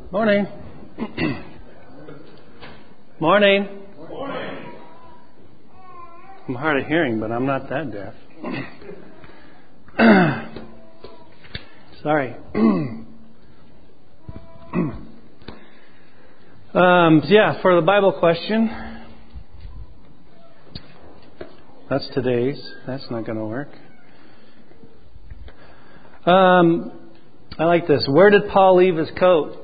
Morning. Morning. Morning. I'm hard of hearing, but I'm not that deaf. Sorry. For the Bible question. That's today's. That's not going to work. I like this. Where did Paul leave his coat?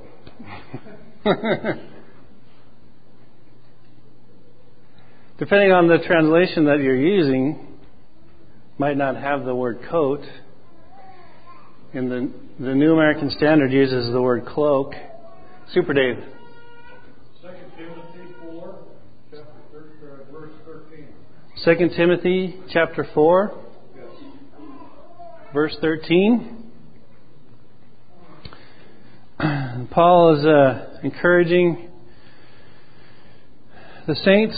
Depending on the translation that you're using, might not have the word coat. In the New American Standard uses the word cloak. Super Dave. 2 Timothy 4, verse 2 13. Timothy chapter 4, Yes. verse 13. Paul is encouraging the saints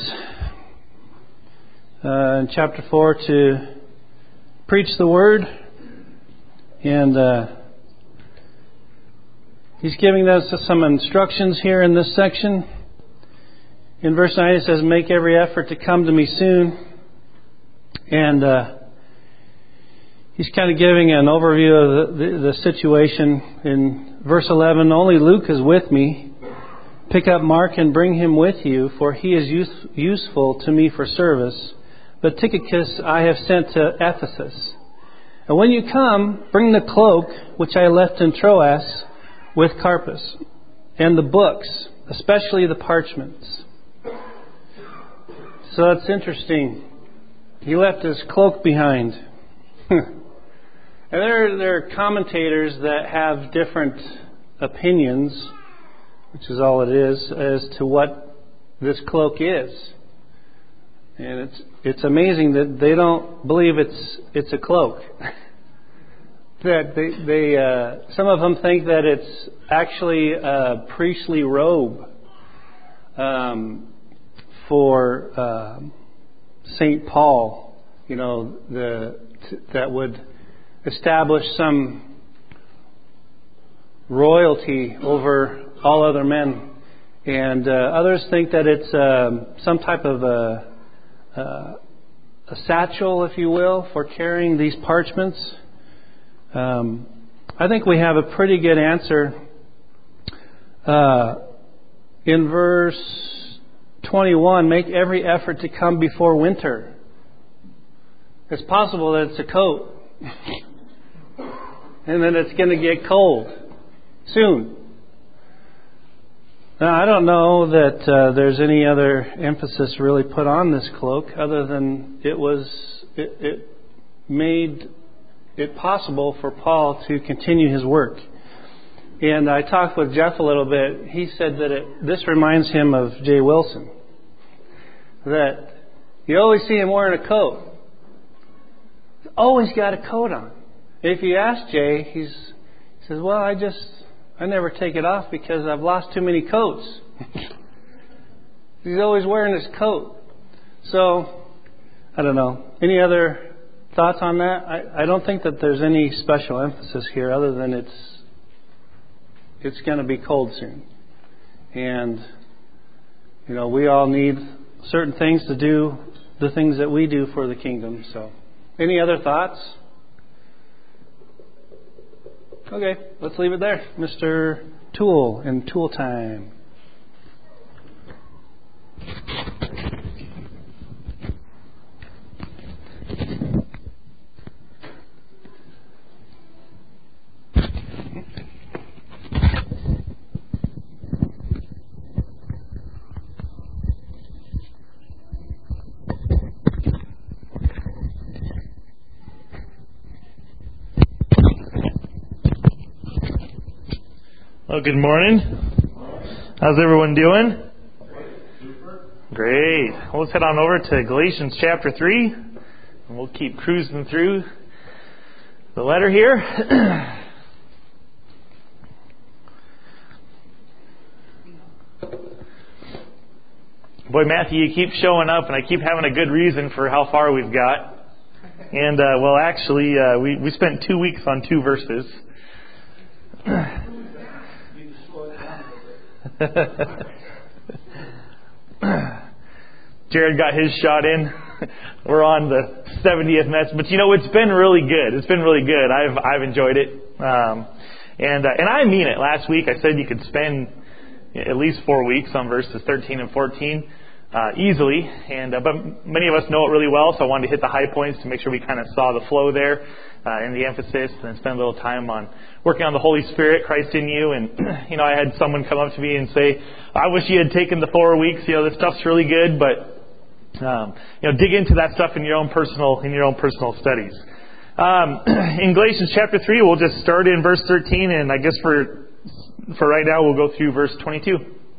in chapter 4 to preach the word, and he's giving us some instructions here in this section. In verse 9 it says, "Make every effort to come to me soon," and he's kind of giving an overview of the situation. In verse 11, "Only Luke is with me. Pick up Mark and bring him with you, for he is useful to me for service. But Tychicus I have sent to Ephesus. And when you come, bring the cloak which I left in Troas with Carpus, and the books, especially the parchments." So it's interesting. He left his cloak behind. And there are commentators that have different opinions, which is all it is, as to what this cloak is. And it's amazing that they don't believe it's a cloak. That they some of them think that it's actually a priestly robe for St. Paul. You know, that would establish some royalty over all other men. And others think that it's some type of a satchel, if you will, for carrying these parchments. I think we have a pretty good answer. In verse 21, "Make every effort to come before winter." It's possible that it's a coat. And then it's going to get cold soon. Now, I don't know that there's any other emphasis really put on this cloak other than it made it possible for Paul to continue his work. And I talked with Jeff a little bit. He said that this reminds him of Jay Wilson. That you always see him wearing a coat. He's always got a coat on. If you ask Jay, he says, "Well, I never take it off because I've lost too many coats." He's always wearing his coat. So, I don't know. Any other thoughts on that? I don't think that there's any special emphasis here other than it's going to be cold soon. And, we all need certain things to do the things that we do for the kingdom. So, any other thoughts? Okay, let's leave it there. Mr. Tool and Tool Time. Well, good morning. How's everyone doing? Great. Well, let's head on over to Galatians chapter 3, and we'll keep cruising through the letter here. Boy, Matthew, you keep showing up, and I keep having a good reason for how far we've got. And, actually, we spent 2 weeks on 2 verses. Jared got his shot in. We're on the 70th message, but it's been really good. It's been really good. I've enjoyed it, and I mean it. Last week I said you could spend at least 4 weeks on verses 13 and 14 easily, but many of us know it really well. So I wanted to hit the high points to make sure we kind of saw the flow there and the emphasis, and then spend a little time on working on the Holy Spirit, Christ in you. And I had someone come up to me and say, "I wish you had taken the 4 weeks. This stuff's really good, but." Dig into that stuff in your own personal studies. In Galatians chapter 3, we'll just start in verse 13, and I guess for right now we'll go through verse 22.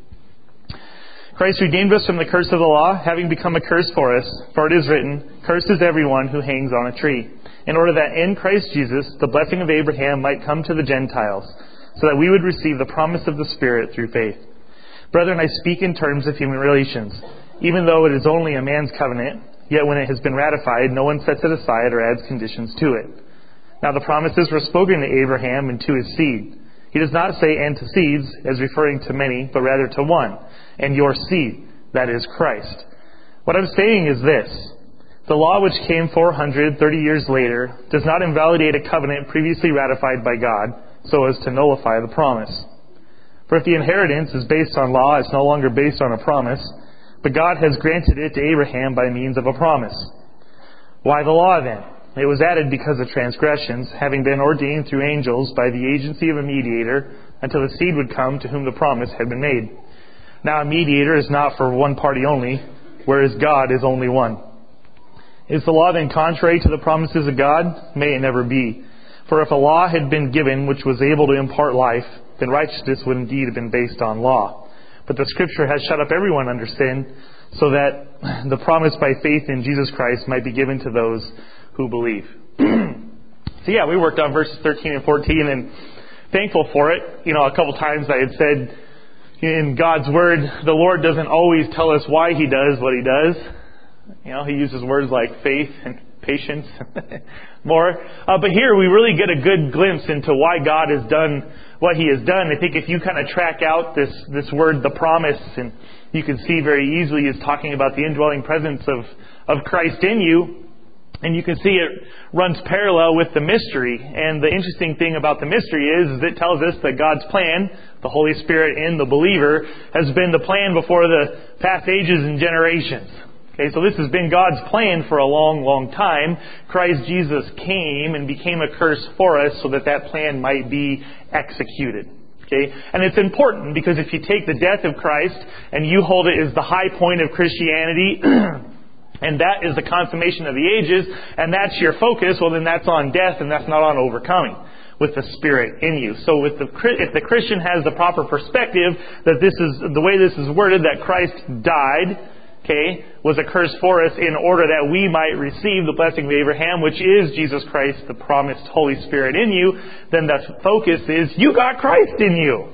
Christ redeemed us from the curse of the law, having become a curse for us. For it is written, "Cursed is everyone who hangs on a tree," in order that in Christ Jesus the blessing of Abraham might come to the Gentiles, so that we would receive the promise of the Spirit through faith. Brethren, I speak in terms of human relations. Even though it is only a man's covenant, yet when it has been ratified, no one sets it aside or adds conditions to it. Now the promises were spoken to Abraham and to his seed. He does not say "and to seeds," as referring to many, but rather to one, and your seed, that is Christ. What I'm saying is this: the law, which came 430 years later, does not invalidate a covenant previously ratified by God, so as to nullify the promise. For if the inheritance is based on law, it's no longer based on a promise, but God has granted it to Abraham by means of a promise. Why the law then? It was added because of transgressions, having been ordained through angels by the agency of a mediator, until the seed would come to whom the promise had been made. Now a mediator is not for one party only, whereas God is only one. Is the law then contrary to the promises of God? May it never be. For if a law had been given which was able to impart life, then righteousness would indeed have been based on law. But the Scripture has shut up everyone under sin, so that the promise by faith in Jesus Christ might be given to those who believe. So we worked on verses 13 and 14, and thankful for it. A couple times I had said in God's Word, the Lord doesn't always tell us why He does what He does. He uses words like faith and patience more. But here we really get a good glimpse into why God has done what He has done. I think if you kind of track out this word, the promise, and you can see very easily is talking about the indwelling presence of Christ in you. And you can see it runs parallel with the mystery. And the interesting thing about the mystery is it tells us that God's plan, the Holy Spirit in the believer, has been the plan before the past ages and generations. Okay, so this has been God's plan for a long, long time. Christ Jesus came and became a curse for us so that plan might be executed. Okay, and it's important because if you take the death of Christ and you hold it as the high point of Christianity, and that is the consummation of the ages, and that's your focus, well then that's on death and that's not on overcoming with the Spirit in you. So if the Christian has the proper perspective that this is the way this is worded, that Christ died, was a curse for us in order that we might receive the blessing of Abraham, which is Jesus Christ, the promised Holy Spirit in you, then the focus is you got Christ in you.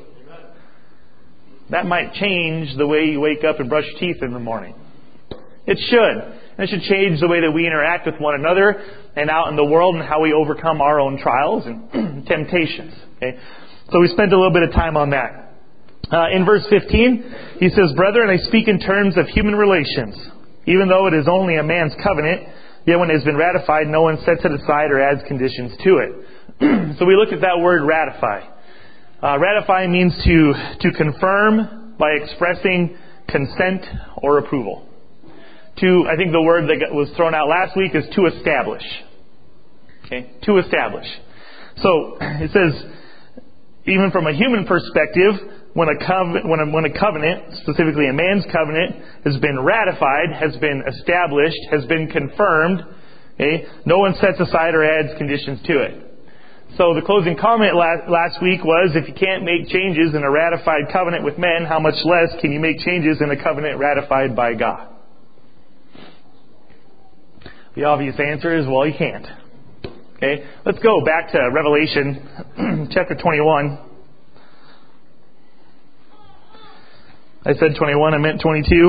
That might change the way you wake up and brush your teeth in the morning. It should. And it should change the way that we interact with one another and out in the world and how we overcome our own trials and temptations. Okay? So we spent a little bit of time on that. In verse 15, he says, "Brethren, I speak in terms of human relations. Even though it is only a man's covenant, yet when it has been ratified, no one sets it aside or adds conditions to it." So we look at that word ratify. Ratify means to confirm by expressing consent or approval. I think the word that was thrown out last week is to establish. Okay, to establish. So it says, even from a human perspective, when a covenant, specifically a man's covenant, has been ratified, has been established, has been confirmed, no one sets aside or adds conditions to it. So the closing comment last week was, if you can't make changes in a ratified covenant with men, how much less can you make changes in a covenant ratified by God? The obvious answer is, well, you can't. Okay, let's go back to Revelation chapter 21. I said 21, I meant 22.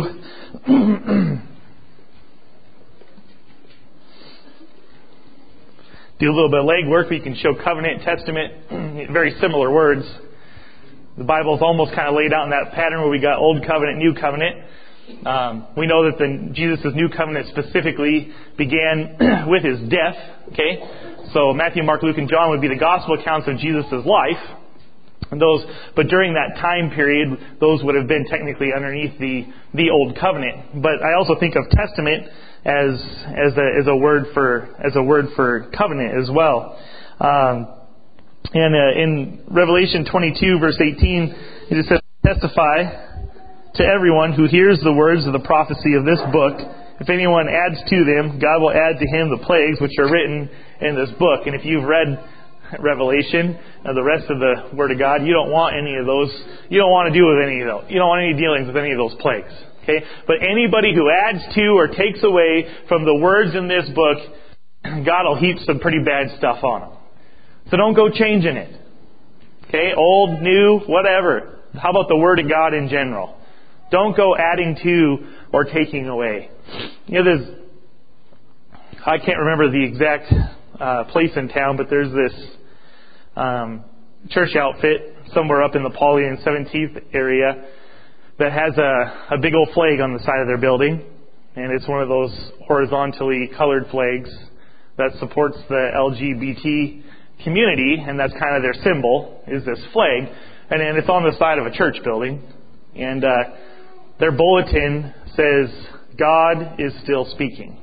Do a little bit of legwork. We can show covenant, testament, very similar words. The Bible's almost kind of laid out in that pattern where we got Old Covenant, New Covenant. We know that Jesus' New Covenant specifically began with His death. Okay, so Matthew, Mark, Luke, and John would be the gospel accounts of Jesus' life. And but during that time period, those would have been technically underneath the Old Covenant. But I also think of Testament as a word for covenant as well. And in Revelation 22, verse 18, it just says, "Testify to everyone who hears the words of the prophecy of this book. If anyone adds to them, God will add to him the plagues which are written in this book." And if you've read Revelation and the rest of the Word of God, you don't want any of those. You don't want to deal with any of those. You don't want any dealings with any of those plagues. Okay? But anybody who adds to or takes away from the words in this book, God will heap some pretty bad stuff on them. So don't go changing it. Okay? Old, new, whatever. How about the Word of God in general? Don't go adding to or taking away. You know, I can't remember the exact place in town, but there's this church outfit somewhere up in the Pauley and 17th area that has a big old flag on the side of their building. And it's one of those horizontally colored flags that supports the LGBT community, and that's kind of their symbol, is this flag. And then it's on the side of a church building. And their bulletin says, "God is still speaking."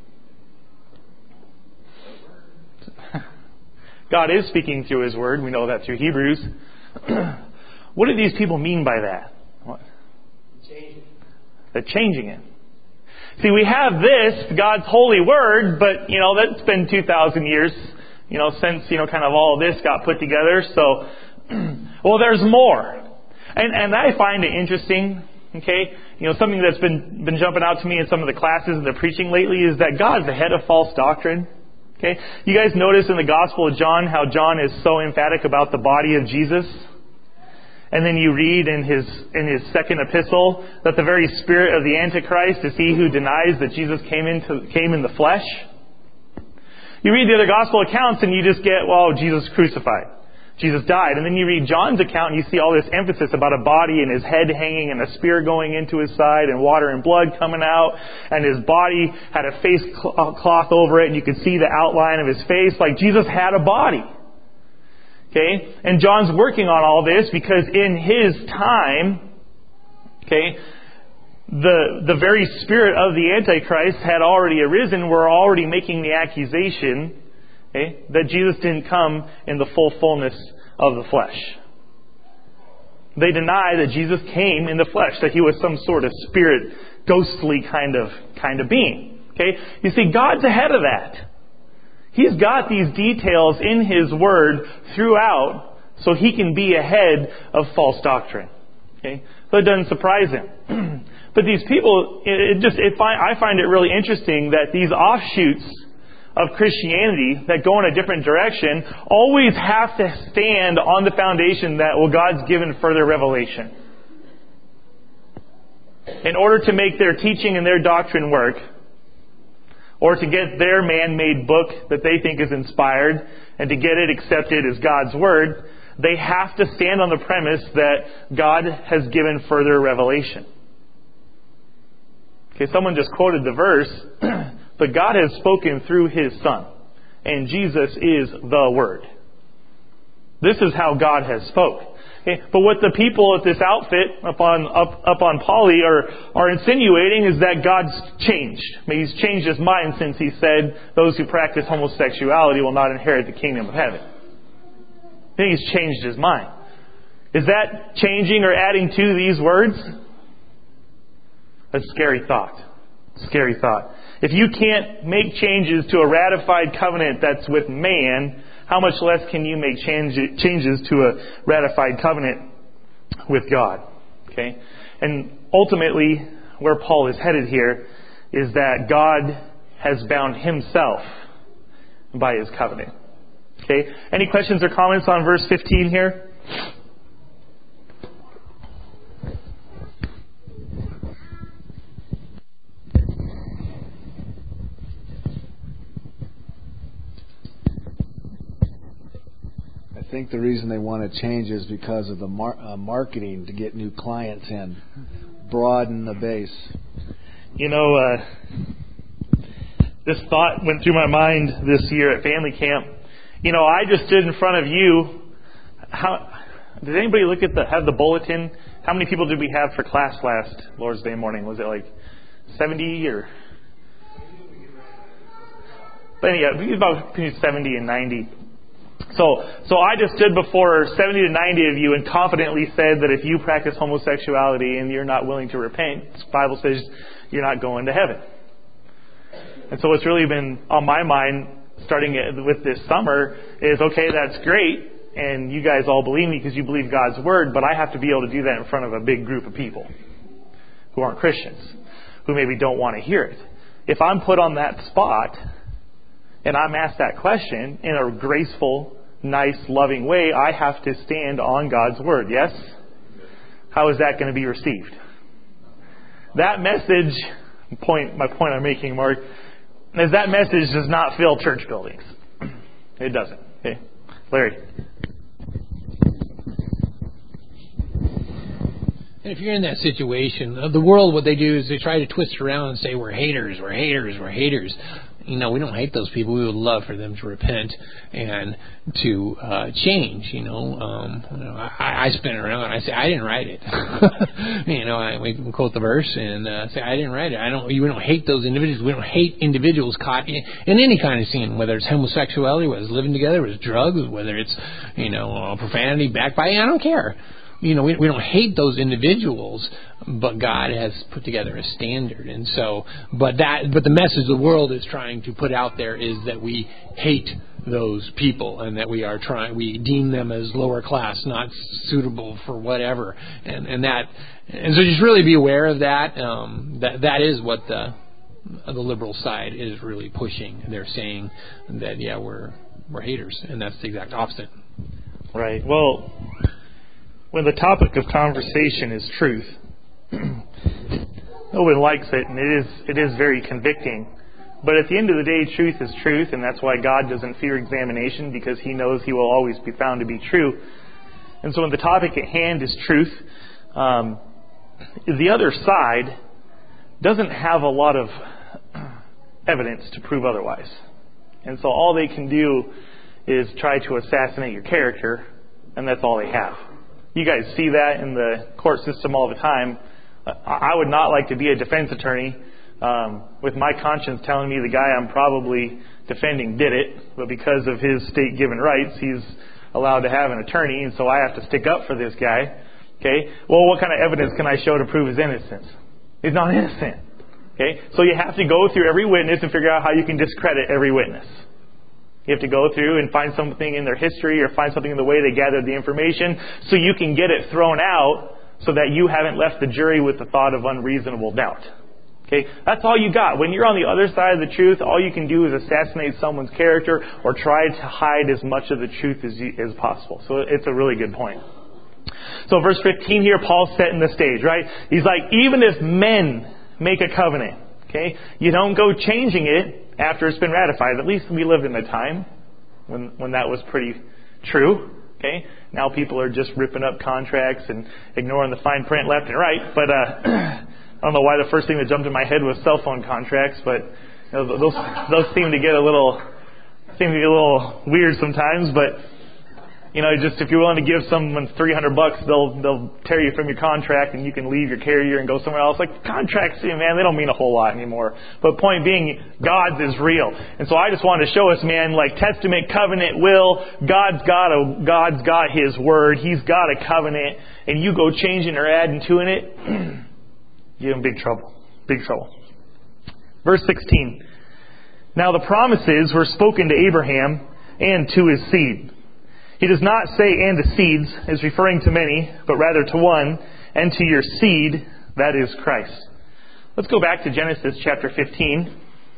God is speaking through His Word. We know that through Hebrews. What do these people mean by that? What? They're changing it. See, we have this, God's holy Word, but, that's been 2,000 years, since, kind of all of this got put together. So, well, there's more. And I find it interesting, okay? Something that's been jumping out to me in some of the classes and the preaching lately is that God's the head of false doctrine. Okay? You guys notice in the Gospel of John how John is so emphatic about the body of Jesus? And then you read in his second epistle that the very spirit of the Antichrist is he who denies that Jesus came in the flesh. You read the other Gospel accounts and you just get, well, Jesus crucified. Jesus died. And then you read John's account and you see all this emphasis about a body and his head hanging and a spear going into his side and water and blood coming out. And his body had a face cloth over it and you could see the outline of his face. Like Jesus had a body. Okay? And John's working on all this because in his time, okay, the very spirit of the Antichrist had already arisen. We're already making the accusation, okay, that Jesus didn't come in the full fullness of the flesh. They deny that Jesus came in the flesh, that He was some sort of spirit, ghostly kind of being. Okay? You see, God's ahead of that. He's got these details in His Word throughout so He can be ahead of false doctrine. Okay? So it doesn't surprise Him. But these people, I find it really interesting that these offshoots of Christianity that go in a different direction always have to stand on the foundation that, well, God's given further revelation. In order to make their teaching and their doctrine work, or to get their man-made book that they think is inspired, and to get it accepted as God's Word, they have to stand on the premise that God has given further revelation. Okay, someone just quoted the verse, but God has spoken through His Son, and Jesus is the Word. This is how God has spoke. Okay, but what the people at this outfit up on Pauley are insinuating is that God's changed. I mean, He's changed His mind since He said those who practice homosexuality will not inherit the kingdom of heaven. I think He's changed His mind. Is that changing or adding to these words? That's a scary thought. Scary thought. If you can't make changes to a ratified covenant that's with man, how much less can you make changes to a ratified covenant with God? Okay? And ultimately, where Paul is headed here is that God has bound Himself by His covenant. Okay? Any questions or comments on verse 15 here? think the reason they want to change is because of the marketing to get new clients in, broaden the base. You know, this thought went through my mind this year at family camp. You know, I just stood in front of you. Did anybody look at have the bulletin? How many people did we have for class last Lord's Day morning? Was it like 70 or? But yeah, about between 70 and 90. So I just stood before 70 to 90 of you and confidently said that if you practice homosexuality and you're not willing to repent, the Bible says you're not going to heaven. And so what's really been on my mind, starting with this summer, is okay, that's great, and you guys all believe me because you believe God's Word, but I have to be able to do that in front of a big group of people who aren't Christians, who maybe don't want to hear it. If I'm put on that spot and I'm asked that question in a graceful, nice, loving way, I have to stand on God's Word, yes? How is that going to be received? That message, my point I'm making, Mark, is that message does not fill church buildings. It doesn't. Okay, Larry. And if you're in that situation, the world, what they do is they try to twist around and say, we're haters, we're haters, we're haters. You know, we don't hate those people. We would love for them to repent and to change. I spin around and I say, I didn't write it. We quote the verse and say, I didn't write it. We don't hate those individuals. We don't hate individuals caught in any kind of sin, whether it's homosexuality, whether it's living together, whether it's drugs, whether it's profanity, backbiting. I don't care. We don't hate those individuals, but God has put together a standard, and so, but the message the world is trying to put out there is that we hate those people, and that we deem them as lower class, not suitable for whatever, and so just really be aware of that. That is what the liberal side is really pushing. They're saying that we're haters, and that's the exact opposite. Right. Well, when the topic of conversation is truth, no one likes it, and it is very convicting. But at the end of the day, truth is truth, and that's why God doesn't fear examination, because He knows He will always be found to be true. And so when the topic at hand is truth, the other side doesn't have a lot of evidence to prove otherwise. And so all they can do is try to assassinate your character, and that's all they have. You guys see that in the court system all the time. I would not like to be a defense attorney with my conscience telling me the guy I'm probably defending did it, but because of his state-given rights, he's allowed to have an attorney, and so I have to stick up for this guy. Okay? Well, what kind of evidence can I show to prove his innocence? He's not innocent. Okay? So you have to go through every witness and figure out how you can discredit every witness. You have to go through and find something in their history or find something in the way they gathered the information so you can get it thrown out so that you haven't left the jury with the thought of unreasonable doubt. Okay? That's all you got. When you're on the other side of the truth, all you can do is assassinate someone's character or try to hide as much of the truth as possible. So it's a really good point. So verse 15 here, Paul's setting the stage, right? He's like, even if men make a covenant, okay, you don't go changing it after it's been ratified. At least we lived in a time when that was pretty true. Okay, now people are just ripping up contracts and ignoring the fine print left and right. But I don't know why the first thing that jumped in my head was cell phone contracts. But those seem to get a little weird sometimes. But just if you're willing to give someone $300, they'll tear you from your contract and you can leave your carrier and go somewhere else. Like contracts, man, they don't mean a whole lot anymore. But point being, God's is real. And so I just wanted to show us, man, like testament, covenant, will, God's got His word. He's got a covenant, and you go changing or adding to it, you're in big trouble. Big trouble. Verse 16. Now the promises were spoken to Abraham and to his seed. He does not say and to seeds, as referring to many, but rather to one, and to your seed, that is Christ. Let's go back to Genesis chapter 15.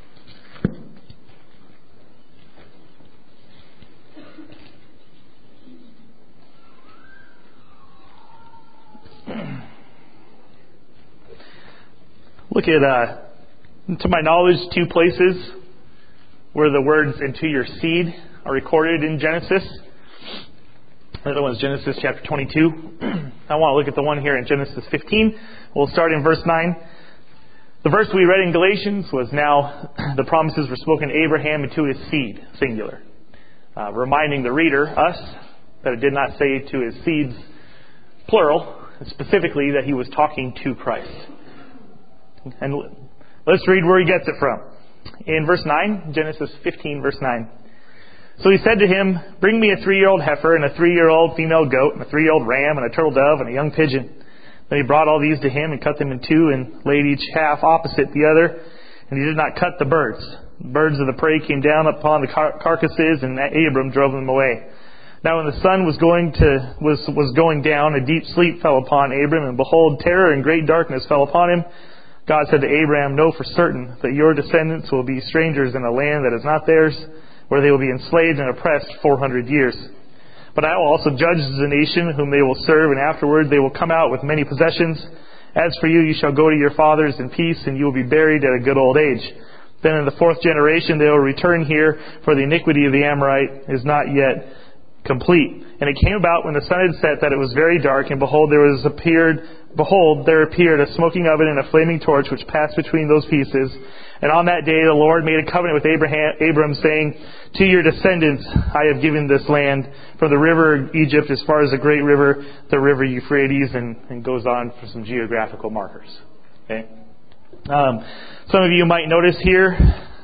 Look at, to my knowledge, 2 places where the words "and to your seed" are recorded in Genesis. The other one is Genesis chapter 22. I want to look at the one here in Genesis 15. We'll start in verse 9. The verse we read in Galatians was now the promises were spoken to Abraham and to his seed, singular. Reminding the reader, us, that it did not say to his seeds, plural, specifically that he was talking to Christ. And let's read where he gets it from. In verse 9, Genesis 15, verse 9. So he said to him, bring me a 3-year-old heifer and a 3-year-old female goat and a 3-year-old ram and a turtle dove and a young pigeon. Then he brought all these to him and cut them in two and laid each half opposite the other. And he did not cut the birds. The birds of the prey came down upon the carcasses, and Abram drove them away. Now when the sun was going down, a deep sleep fell upon Abram, and behold, terror and great darkness fell upon him. God said to Abraham, know for certain that your descendants will be strangers in a land that is not theirs, where they will be enslaved and oppressed 400 years. But I will also judge the nation whom they will serve, and afterward they will come out with many possessions. As for you, you shall go to your fathers in peace, and you will be buried at a good old age. Then in the 4th generation they will return here, for the iniquity of the Amorite is not yet complete. And it came about when the sun had set that it was very dark, and behold, there appeared a smoking oven and a flaming torch which passed between those pieces. And on that day the Lord made a covenant with Abram, saying, to your descendants I have given this land, from the river Egypt as far as the great river, the river Euphrates, and goes on for some geographical markers. Okay. Some of you might notice here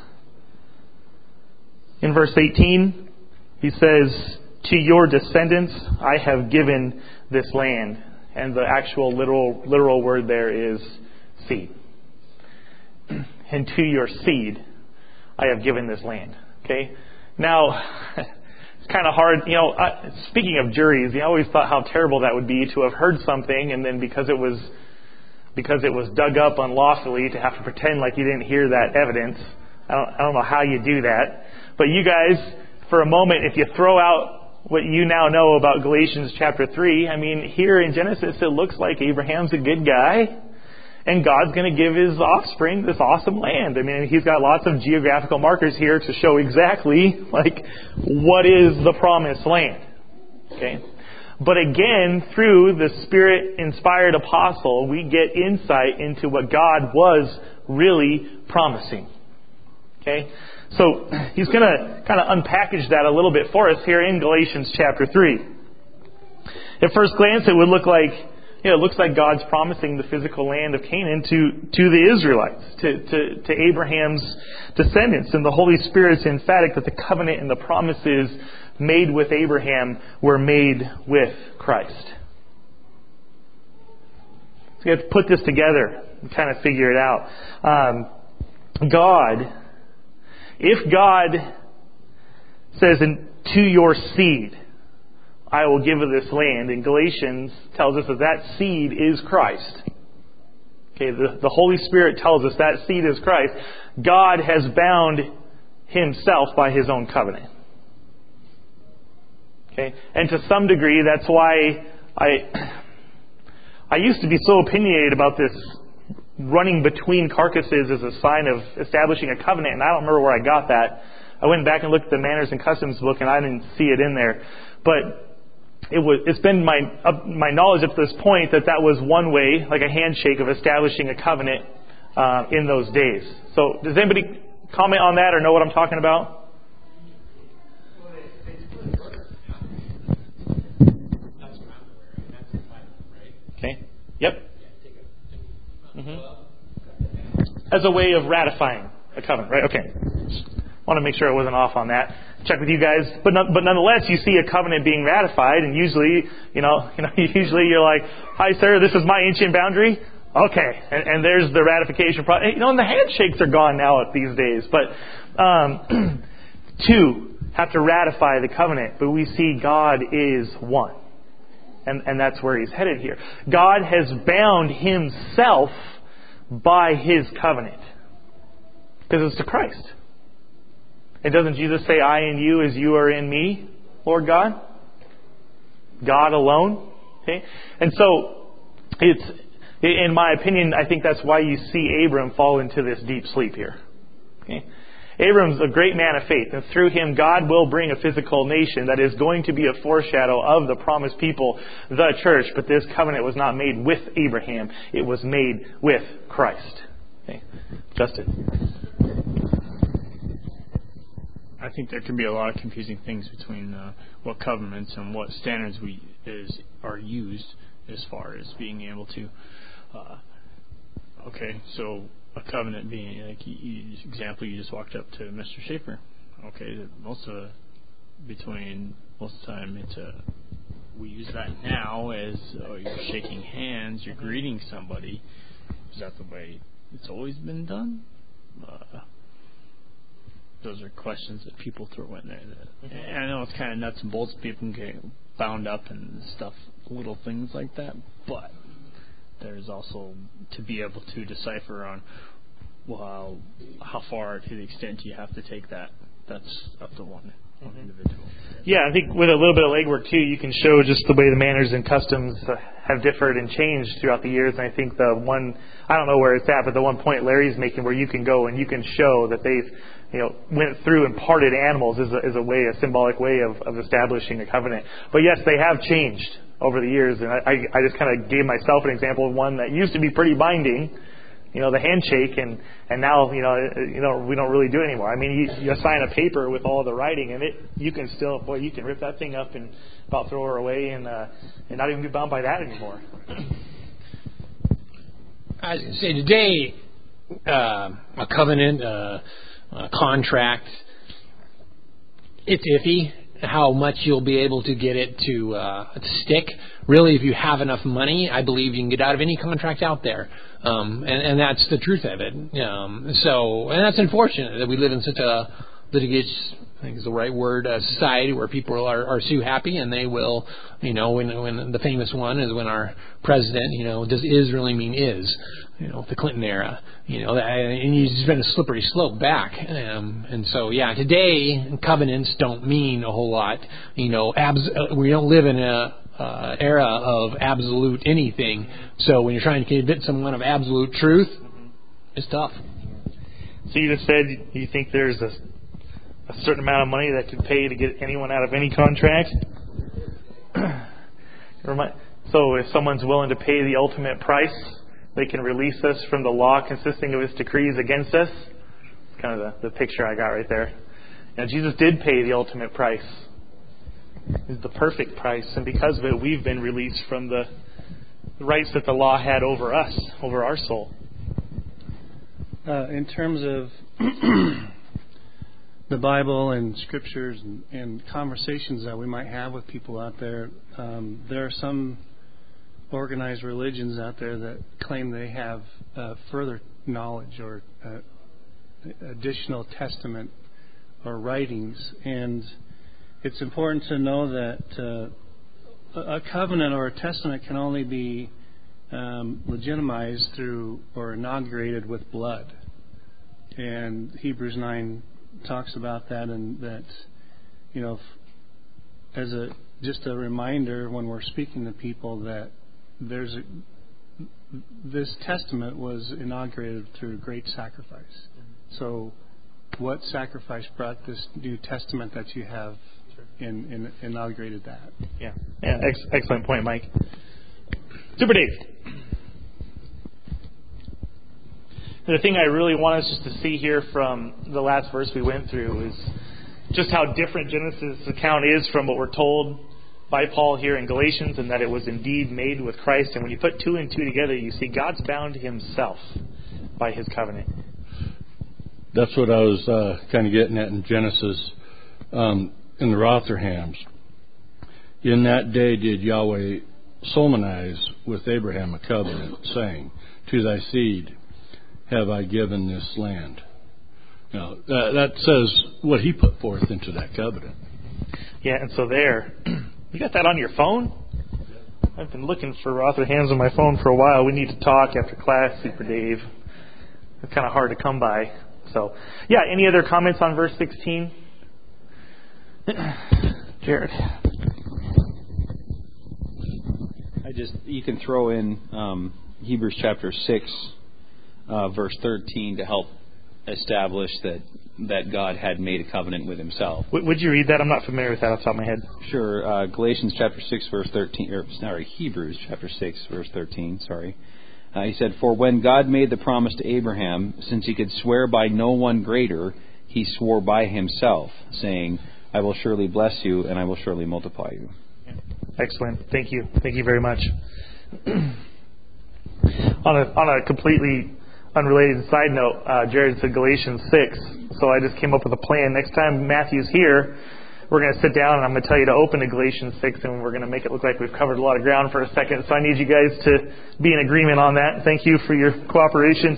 in verse 18, he says, to your descendants I have given this land. And the actual literal word there is seed. And to your seed I have given this land. Okay? Now, it's kind of hard, speaking of juries, I always thought how terrible that would be to have heard something, and then because it was dug up unlawfully, to have to pretend like you didn't hear that evidence. I don't know how you do that. But you guys, for a moment, if you throw out what you now know about Galatians chapter 3, here in Genesis it looks like Abraham's a good guy, and God's going to give his offspring this awesome land. He's got lots of geographical markers here to show exactly what is the promised land. Okay? But again, through the Spirit-inspired apostle, we get insight into what God was really promising. Okay? So he's going to kind of unpackage that a little bit for us here in Galatians chapter 3. At first glance, it would look like, it looks like God's promising the physical land of Canaan to the Israelites, to Abraham's descendants. And the Holy Spirit's emphatic that the covenant and the promises made with Abraham were made with Christ. So you have to put this together and kind of figure it out. If God says, to your seed I will give this land, and Galatians tells us that seed is Christ. Okay, the Holy Spirit tells us that seed is Christ. God has bound himself by his own covenant. Okay, and to some degree that's why I used to be so opinionated about this running between carcasses as a sign of establishing a covenant, and I don't remember where I got that. I went back and looked at the Manners and Customs book, and I didn't see it in there. But it's been my knowledge up to this point that was one way, like a handshake, of establishing a covenant in those days. So does anybody comment on that or know what I'm talking about? Okay. Yep. As a way of ratifying a covenant, right? Okay. Just want to make sure I wasn't off on that. Check with you guys, but nonetheless, you see a covenant being ratified, and usually, usually you're like, "Hi, sir, this is my ancient boundary." Okay, and there's the ratification process. And the handshakes are gone now these days. But two have to ratify the covenant, but we see God is one, and that's where he's headed here. God has bound himself by his covenant, because it's to Christ. And doesn't Jesus say, I in you as you are in me, Lord God? God alone. Okay? And so, in my opinion, I think that's why you see Abram fall into this deep sleep here. Okay? Abram's a great man of faith, and through him God will bring a physical nation that is going to be a foreshadow of the promised people, the church. But this covenant was not made with Abraham. It was made with Christ. Okay. Justin. I think there can be a lot of confusing things between what covenants and what standards are used as far as being able to. So a covenant being like example you just walked up to Mr. Schaefer. Okay, most of the time it's we use that now as you're shaking hands, you're greeting somebody. Is that the way it's always been done? Those are questions that people throw in there. And I know it's kind of nuts and bolts. People can get bound up in stuff, little things like that. But there's also to be able to decipher on how far, to the extent you have to take that. That's up to one individual. Yeah, I think with a little bit of legwork too, you can show just the way the manners and customs have differed and changed throughout the years. And I think the one, I don't know where it's at, but the one point Larry's making where you can go and you can show that they've went through and parted animals is a symbolic way of establishing a covenant. But yes, they have changed over the years, and I just kind of gave myself an example of one that used to be pretty binding, the handshake, and now we don't really do it anymore. I mean, you sign a paper with all the writing in it, you can rip that thing up and about throw her away and not even be bound by that anymore. I was going to say today, a covenant. A contract, it's iffy how much you'll be able to get it to stick. Really, if you have enough money, I believe you can get out of any contract out there. And that's the truth of it. And that's unfortunate that we live in such a litigious, I think is the right word, society where people are so happy and they will, when the famous one is when our president, does is really mean is, the Clinton era, and it's been a slippery slope back. And so, today covenants don't mean a whole lot. We don't live in a era of absolute anything. So when you're trying to convince someone of absolute truth, it's tough. So you just said you think there's a certain amount of money that could pay to get anyone out of any contract? So if someone's willing to pay the ultimate price, they can release us from the law consisting of its decrees against us. It's kind of the picture I got right there. Jesus did pay the ultimate price. It's the perfect price, and because of it, we've been released from the rights that the law had over us, over our soul. In terms of the Bible and scriptures and conversations that we might have with people out there, there are some organized religions out there that claim they have further knowledge or additional testament or writings, and it's important to know that a covenant or a testament can only be legitimized through or inaugurated with blood, and Hebrews 9 talks about that, and that as just a reminder when we're speaking to people that this testament was inaugurated through great sacrifice. So what sacrifice brought this New Testament that you have and inaugurated that? Yeah, excellent point, Mike. Super Dave. The thing I really want us just to see here from the last verse we went through is just how different Genesis' account is from what we're told by Paul here in Galatians, and that it was indeed made with Christ. And when you put two and two together, you see God's bound himself by his covenant. That's what I was kind of getting at in Genesis, in the Rotherhams. In that day did Yahweh solemnize with Abraham a covenant, saying, to thy seed have I given this land. Now, that says what he put forth into that covenant. Yeah, and so there, you got that on your phone? I've been looking for Rotherhams on my phone for a while. We need to talk after class, Super Dave. It's kind of hard to come by. So, yeah, any other comments on verse 16? Jared. You can throw in Hebrews chapter 6, verse 13 to help established that God had made a covenant with himself. Would you read that? I'm not familiar with that off the top of my head. Sure. Galatians chapter 6, verse 13, Hebrews chapter 6, verse 13, he said, "For when God made the promise to Abraham, since he could swear by no one greater, he swore by himself, saying, I will surely bless you, and I will surely multiply you." Excellent. Thank you. Thank you very much. On a completely unrelated side note, Jared said Galatians 6, so I just came up with a plan. Next time Matthew's here, we're going to sit down and I'm going to tell you to open to Galatians 6, and we're going to make it look like we've covered a lot of ground for a second. So I need you guys to be in agreement on that. Thank you for your cooperation.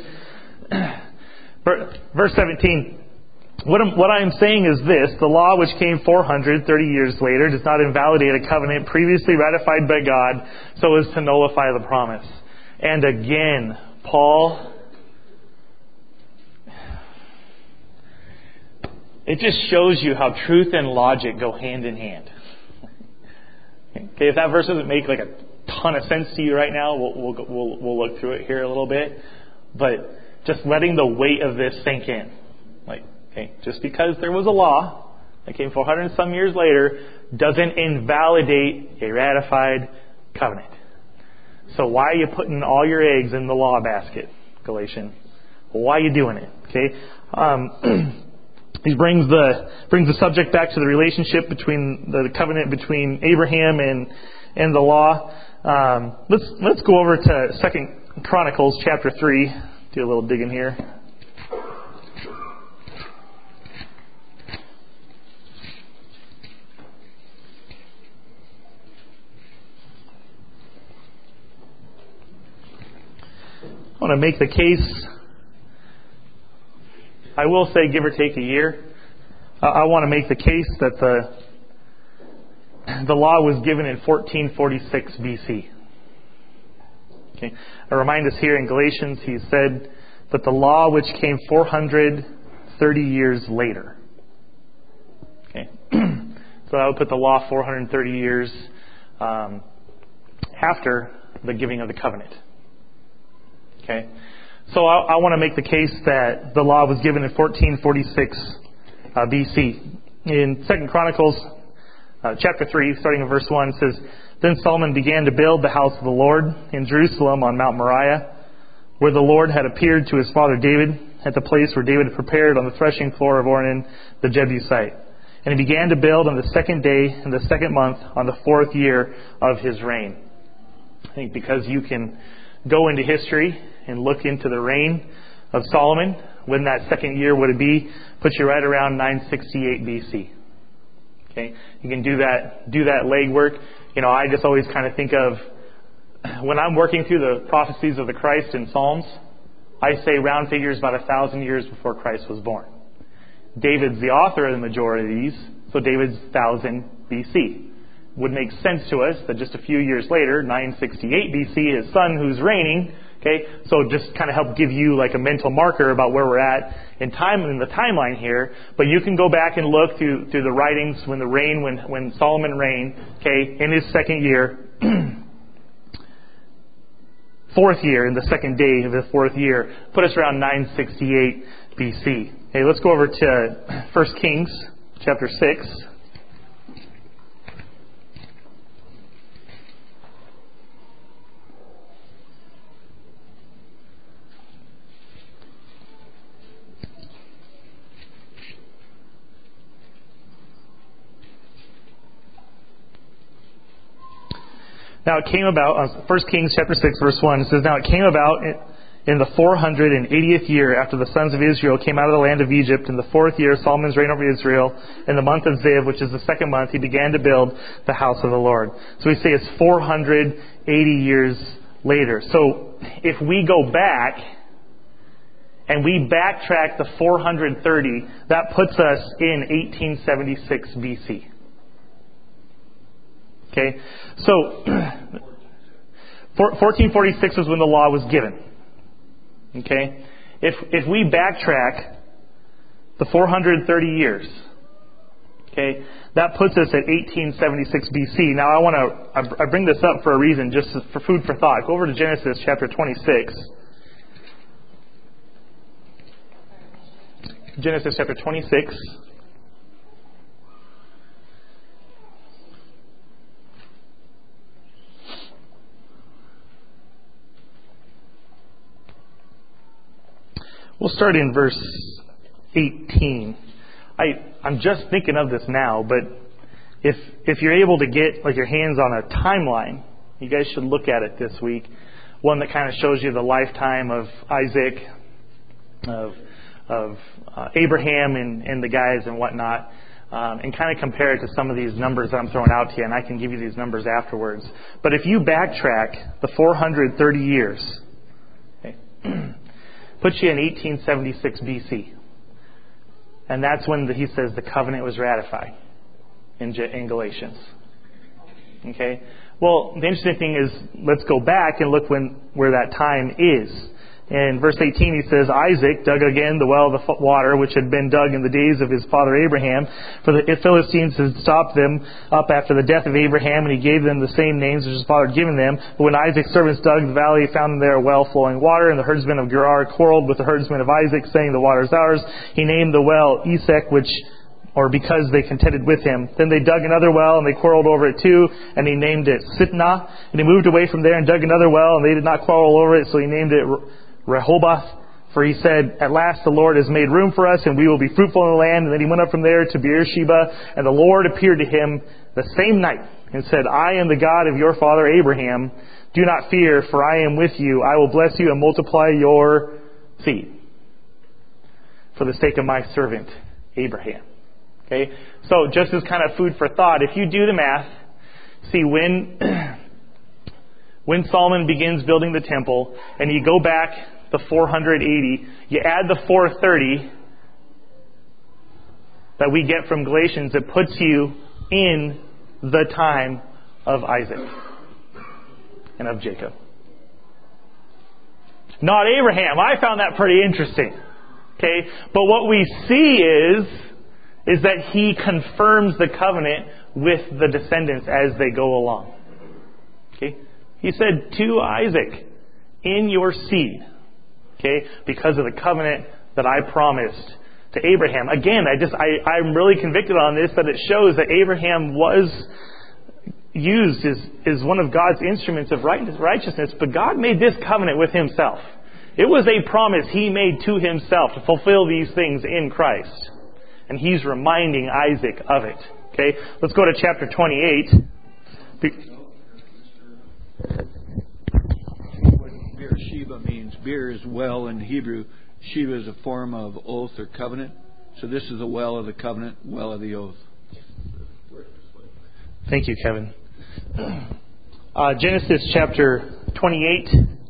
Verse 17. What I am saying is this: the law which came 430 years later does not invalidate a covenant previously ratified by God so as to nullify the promise. And again, Paul, it just shows you how truth and logic go hand in hand. Okay, if that verse doesn't make like a ton of sense to you right now, we'll look through it here a little bit. But just letting the weight of this sink in. Like, okay, just because there was a law that came 400 and some years later doesn't invalidate a ratified covenant. So why are you putting all your eggs in the law basket, Galatians? Why are you doing it? Okay. He brings the subject back to the relationship between the covenant between Abraham and the law. Let's go over to 2 Chronicles chapter 3. Do a little digging here. I want to make the case. I will say, give or take a year, I want to make the case that the law was given in 1446 BC. Okay. I remind us here in Galatians, he said that the law which came 430 years later. Okay. So that would put the law 430 years after the giving of the covenant. Okay. So I want to make the case that the law was given in 1446 BC. In 2 Chronicles chapter 3, starting in verse 1, it says, "Then Solomon began to build the house of the Lord in Jerusalem on Mount Moriah, where the Lord had appeared to his father David, at the place where David had prepared on the threshing floor of Ornan the Jebusite. And he began to build on the second day in the second month on the 4th year of his reign." I think because you can go into history and look into the reign of Solomon, when that second year would be, puts you right around 968 BC. Okay, you can do that legwork. You know, I just always kind of think of, when I'm working through the prophecies of the Christ in Psalms, I say round figures about 1,000 years before Christ was born. David's the author of the majority of these, so David's 1000 BC. Would make sense to us that just a few years later, 968 BC, his son who's reigning. Okay, so just kind of help give you like a mental marker about where we're at in time in the timeline here. But you can go back and look through the writings when Solomon reigned. Okay, in his second year, 4th year, in the second day of the 4th year, put us around 968 BC. Okay, let's go over to 1 Kings chapter 6. Now it came about, 1 Kings chapter 6 verse 1, it says, "Now it came about in the 480th year after the sons of Israel came out of the land of Egypt, in the 4th year of Solomon's reign over Israel, in the month of Ziv, which is the second month, he began to build the house of the Lord." So we say it's 480 years later. So if we go back and we backtrack the 430, that puts us in 1876 BC. Okay, so 1446 was when the law was given. Okay, if we backtrack the 430 years, okay, that puts us at 1876 BC. Now I bring this up for a reason, just for food for thought. Go over to Genesis chapter 26. Genesis chapter 26. We'll start in verse 18. I'm just thinking of this now, but if you're able to get like your hands on a timeline, you guys should look at it this week. One that kind of shows you the lifetime of Isaac, of Abraham and the guys and whatnot, and kind of compare it to some of these numbers that I'm throwing out to you, and I can give you these numbers afterwards. But if you backtrack the 430 years, okay, puts you in 1876 BC. And that's when he says the covenant was ratified in Galatians. Okay? Well, the interesting thing is, let's go back and look where that time is. In verse 18 he says, Isaac dug again the well of the water which had been dug in the days of his father Abraham, for the Philistines had stopped them up after the death of Abraham, and he gave them the same names which his father had given them. But when Isaac's servants dug the valley, he found there a well flowing water, and the herdsmen of Gerar quarreled with the herdsmen of Isaac, saying, the water is ours. He named the well Esek, because they contended with him. Then they dug another well, and they quarreled over it too, and he named it Sitnah. And he moved away from there and dug another well, and they did not quarrel over it, so he named it Rehoboth, for he said, at last the Lord has made room for us, and we will be fruitful in the land. And then he went up from there to Beersheba, and the Lord appeared to him the same night, and said, I am the God of your father Abraham. Do not fear, for I am with you. I will bless you and multiply your seed for the sake of my servant Abraham. Okay, so just as kind of food for thought, if you do the math, see when Solomon begins building the temple, and you go back the 480, you add the 430 that we get from Galatians, it puts you in the time of Isaac and of Jacob. Not Abraham. I found that pretty interesting. Okay, but what we see is that he confirms the covenant with the descendants as they go along. Okay? He said to Isaac, in your seed, okay, because of the covenant that I promised to Abraham. Again, I'm really convicted on this, that it shows that Abraham was used as one of God's instruments of righteousness, but God made this covenant with himself. It was a promise he made to himself to fulfill these things in Christ. And he's reminding Isaac of it. Okay, let's go to chapter 28. What Beersheba means. Beer is well in Hebrew. Sheba is a form of oath or covenant. So this is the well of the covenant, well of the oath. Thank you, Kevin. Genesis chapter 28,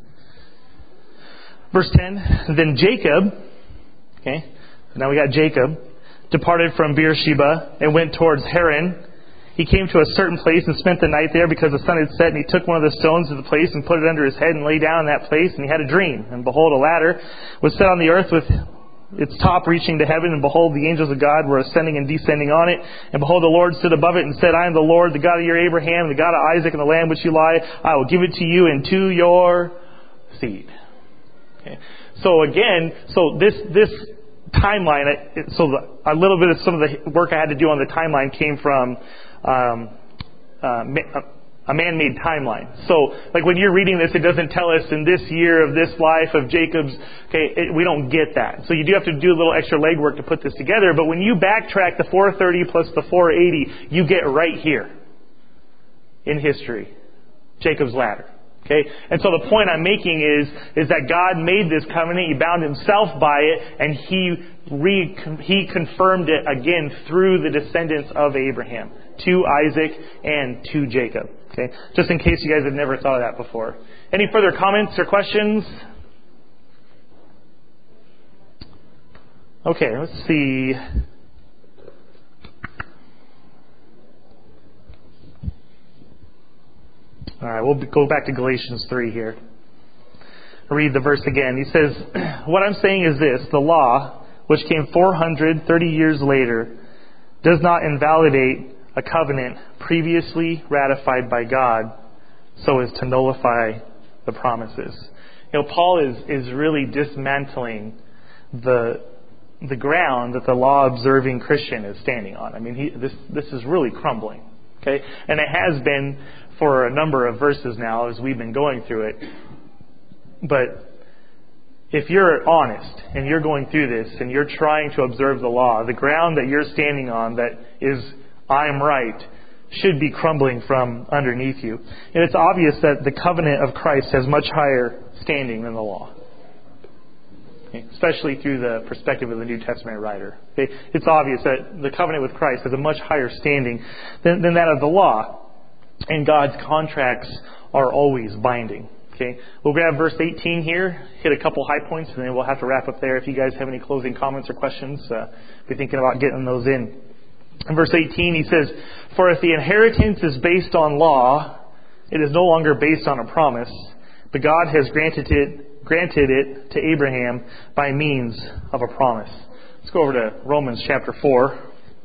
verse 10. Then Jacob, okay, so now we got Jacob, departed from Beersheba and went towards Haran. He came to a certain place and spent the night there because the sun had set, and he took one of the stones of the place and put it under his head and lay down in that place, and he had a dream. And behold, a ladder was set on the earth with its top reaching to heaven, and behold, the angels of God were ascending and descending on it. And behold, the Lord stood above it and said, I am the Lord, the God of your Abraham, the God of Isaac, and the land which you lie. I will give it to you and to your seed. Okay. So again, this timeline, a little bit of some of the work I had to do on the timeline came from a man-made timeline. So, like when you're reading this, it doesn't tell us in this year of this life of Jacob's. Okay, we don't get that. So you do have to do a little extra legwork to put this together. But when you backtrack the 430 plus the 480, you get right here in history, Jacob's ladder. Okay, and so the point I'm making is that God made this covenant. He bound himself by it, and he confirmed it again through the descendants of Abraham to Isaac and to Jacob. Okay, just in case you guys have never thought of that before. Any further comments or questions? Okay, let's see. All right, we'll go back to Galatians 3 here. I'll read the verse again. He says, what I'm saying is this: the law, which came 430 years later, does not invalidate a covenant previously ratified by God so as to nullify the promises. You know, Paul is really dismantling the the ground that the law-observing Christian is standing on. I mean, this is really crumbling. Okay, and it has been for a number of verses now as we've been going through it. But if you're honest and you're going through this and you're trying to observe the law, the ground that you're standing on that is I'm right should be crumbling from underneath you. And it's obvious that the covenant of Christ has much higher standing than the law. Okay? Especially through the perspective of the New Testament writer. Okay? It's obvious that the covenant with Christ has a much higher standing than that of the law. And God's contracts are always binding. Okay? We'll grab verse 18 here, hit a couple high points, and then we'll have to wrap up there. If you guys have any closing comments or questions, be thinking about getting those in. In verse 18 he says, "For if the inheritance is based on law, it is no longer based on a promise, but God has granted it to Abraham by means of a promise." Let's go over to Romans chapter 4.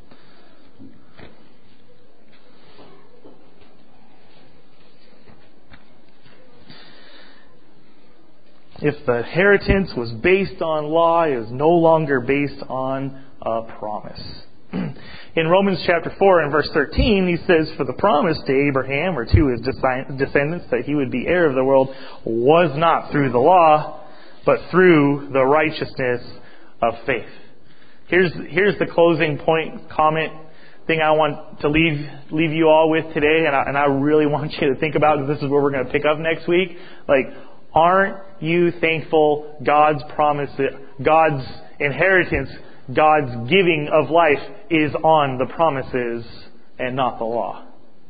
If the inheritance was based on law, it is no longer based on a promise. In Romans chapter 4 and verse 13, he says, "For the promise to Abraham or to his descendants that he would be heir of the world was not through the law, but through the righteousness of faith." Here's the closing point, comment, thing I want to leave you all with today, and I really want you to think about, because this is where we're going to pick up next week. Like, aren't you thankful God's promise, God's inheritance, God's giving of life is on the promises and not the law?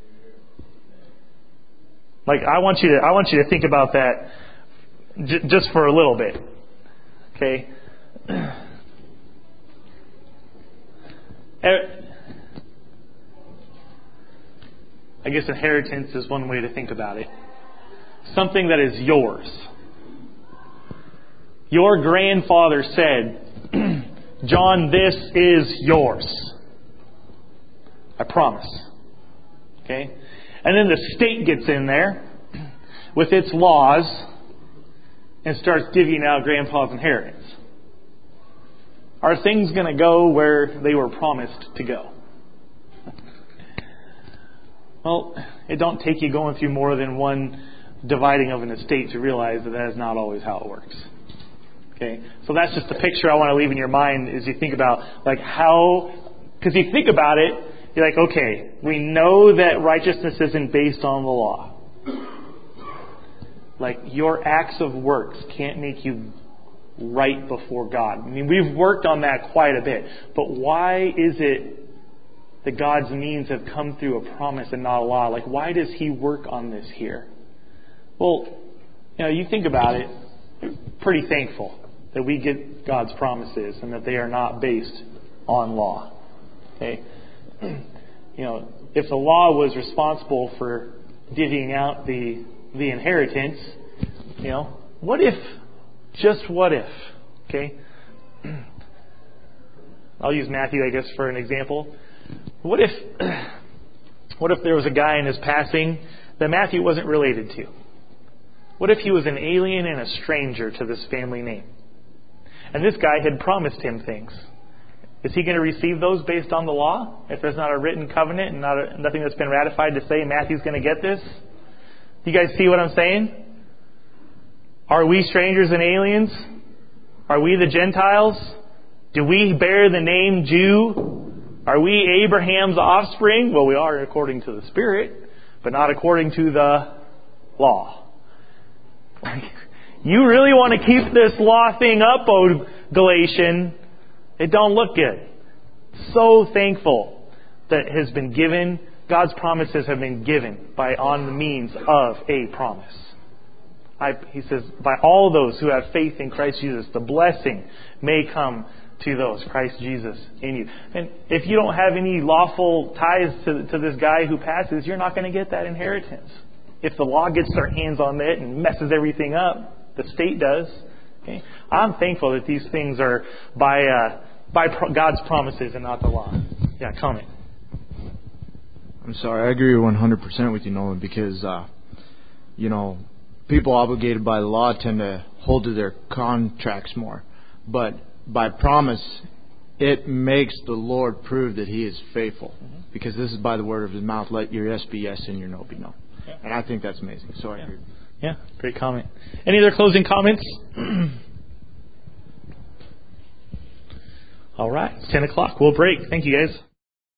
Like, I want you to think about that just for a little bit. Okay? I guess inheritance is one way to think about it. Something that is yours. Your grandfather said, "John, this is yours. I promise." Okay? And then the state gets in there with its laws and starts divvying out grandpa's inheritance. Are things going to go where they were promised to go? Well, it don't take you going through more than one dividing of an estate to realize that is not always how it works. Okay, so that's just the picture I want to leave in your mind as you think about like how, because you think about it, you're like, okay, we know that righteousness isn't based on the law. Like, your acts of works can't make you right before God. I mean, we've worked on that quite a bit. But why is it that God's means have come through a promise and not a law? Like, why does He work on this here? Well, you think about it, pretty thankful that we get God's promises and that they are not based on law. Okay? If the law was responsible for divvying out the inheritance, what if, okay? I'll use Matthew, I guess, for an example. What if there was a guy in his passing that Matthew wasn't related to? What if he was an alien and a stranger to this family name? And this guy had promised him things. Is he going to receive those based on the law? If there's not a written covenant and nothing that's been ratified to say Matthew's going to get this? Do you guys see what I'm saying? Are we strangers and aliens? Are we the Gentiles? Do we bear the name Jew? Are we Abraham's offspring? Well, we are according to the Spirit, but not according to the law. You really want to keep this law thing up, oh Galatian? It don't look good. So thankful that has been given. God's promises have been given on the means of a promise. He says, by all those who have faith in Christ Jesus, the blessing may come to those, Christ Jesus in you. And if you don't have any lawful ties to this guy who passes, you're not going to get that inheritance. If the law gets their hands on it and messes everything up, the state does. Okay? I'm thankful that these things are by God's promises and not the law. Yeah, comment. I'm sorry, I agree 100% with you, Nolan, because, people obligated by the law tend to hold to their contracts more. But by promise, it makes the Lord prove that He is faithful. Because this is by the word of His mouth. Let your yes be yes and your no be no. And I think that's amazing. So I agree. Yeah, great comment. Any other closing comments? All right, it's 10 o'clock. We'll break. Thank you, guys.